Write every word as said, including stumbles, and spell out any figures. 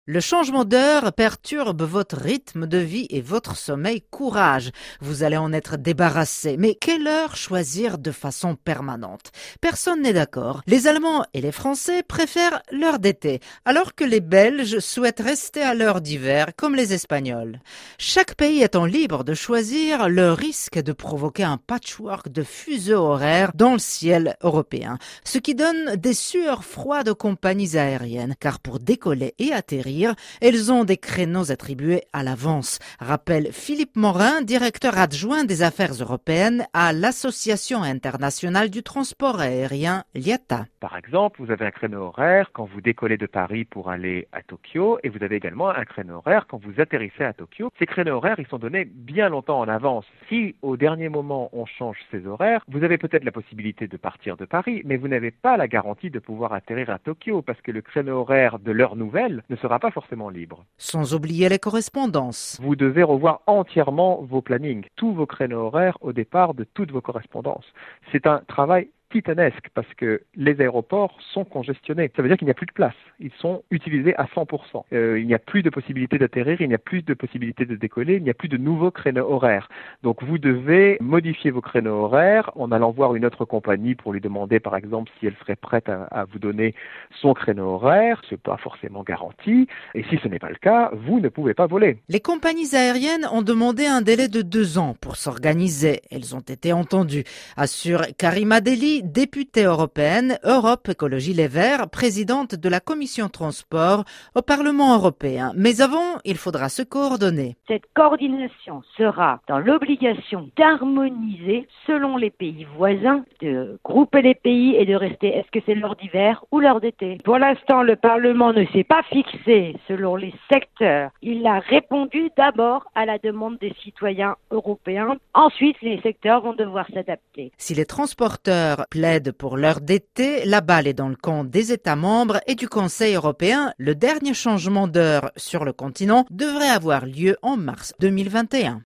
Le changement d'heure perturbe votre rythme de vie et votre sommeil. Courage, vous allez en être débarrassé. Mais quelle heure choisir de façon permanente? Personne n'est d'accord. Les Allemands et les Français préfèrent l'heure d'été, alors que les Belges souhaitent rester à l'heure d'hiver, comme les Espagnols. Chaque pays étant libre de choisir, le risque de provoquer un patchwork de fuseaux horaires dans le ciel européen, ce qui donne des sueurs froides aux compagnies aériennes, car pour décoller et atterrir, elles ont des créneaux attribués à l'avance, rappelle Philippe Morin, directeur adjoint des affaires européennes à l'Association internationale du transport aérien, l'I A T A. Par exemple, vous avez un créneau horaire quand vous décollez de Paris pour aller à Tokyo et vous avez également un créneau horaire quand vous atterrissez à Tokyo. Ces créneaux horaires, ils sont donnés bien longtemps en avance. Si au dernier moment on change ces horaires, vous avez peut-être la possibilité de partir de Paris, mais vous n'avez pas la garantie de pouvoir atterrir à Tokyo parce que le créneau horaire de l'heure nouvelle ne sera pas forcément libre. Sans oublier les correspondances. Vous devez revoir entièrement vos plannings, tous vos créneaux horaires au départ de toutes vos correspondances. C'est un travail titanesque parce que les aéroports sont congestionnés. Ça veut dire qu'il n'y a plus de place. Ils sont utilisés à cent pour cent. Euh, il n'y a plus de possibilité d'atterrir, il n'y a plus de possibilité de décoller, il n'y a plus de nouveaux créneaux horaires. Donc vous devez modifier vos créneaux horaires en allant voir une autre compagnie pour lui demander par exemple si elle serait prête à, à vous donner son créneau horaire. Ce n'est pas forcément garanti. Et si ce n'est pas le cas, vous ne pouvez pas voler. Les compagnies aériennes ont demandé un délai de deux ans pour s'organiser. Elles ont été entendues, assure Karima Delli, députée européenne, Europe Écologie Les Verts, présidente de la commission transport au Parlement européen. Mais avant, il faudra se coordonner. Cette coordination sera dans l'obligation d'harmoniser selon les pays voisins, de grouper les pays et de rester, est-ce que c'est l'heure d'hiver ou l'heure d'été? Pour l'instant, le Parlement ne s'est pas fixé selon les secteurs. Il a répondu d'abord à la demande des citoyens européens. Ensuite, les secteurs vont devoir s'adapter. Si les transporteurs plaident pour l'heure d'été, la balle est dans le camp des États membres et du Conseil européen. Le dernier changement d'heure sur le continent devrait avoir lieu en mars deux mille vingt et un.